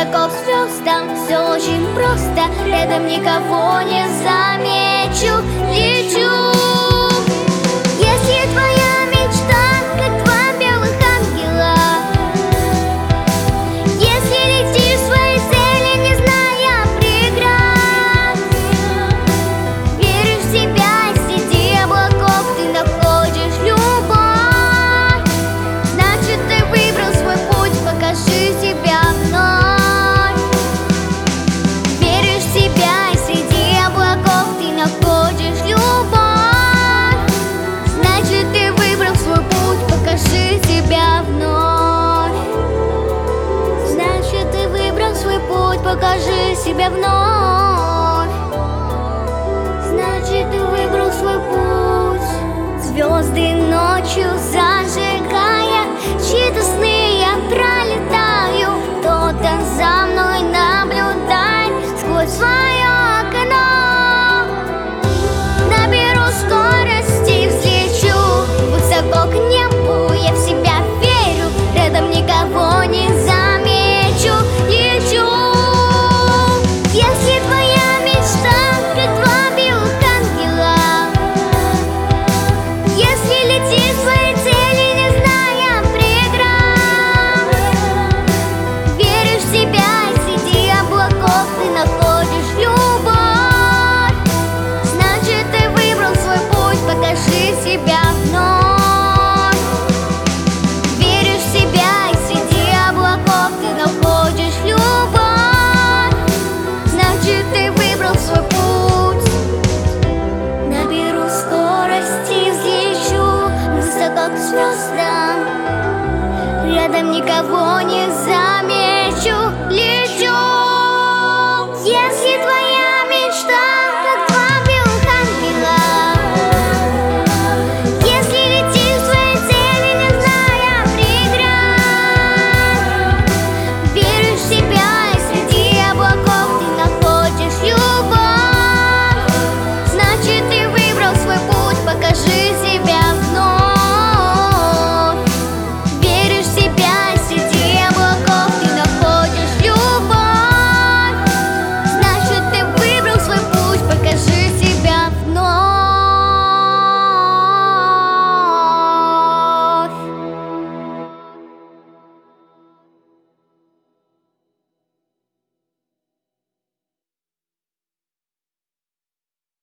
высоко к звездам. Все очень просто, рядом никого не замечу. Лечу. Если твоя мечта, как два белых ангела, если летишь в своей цели, не зная преград, веришь в себя и среди облаков ты находишь любовь, значит ты выбрал свой путь, покажи себя вновь. Веришь в себя и среди облаков ты находишь любовь, значит ты выбрал свой путь, покажи себя вновь. Значит ты выбрал свой путь, покажи себя вновь. Значит ты выбрал свой путь. Звезды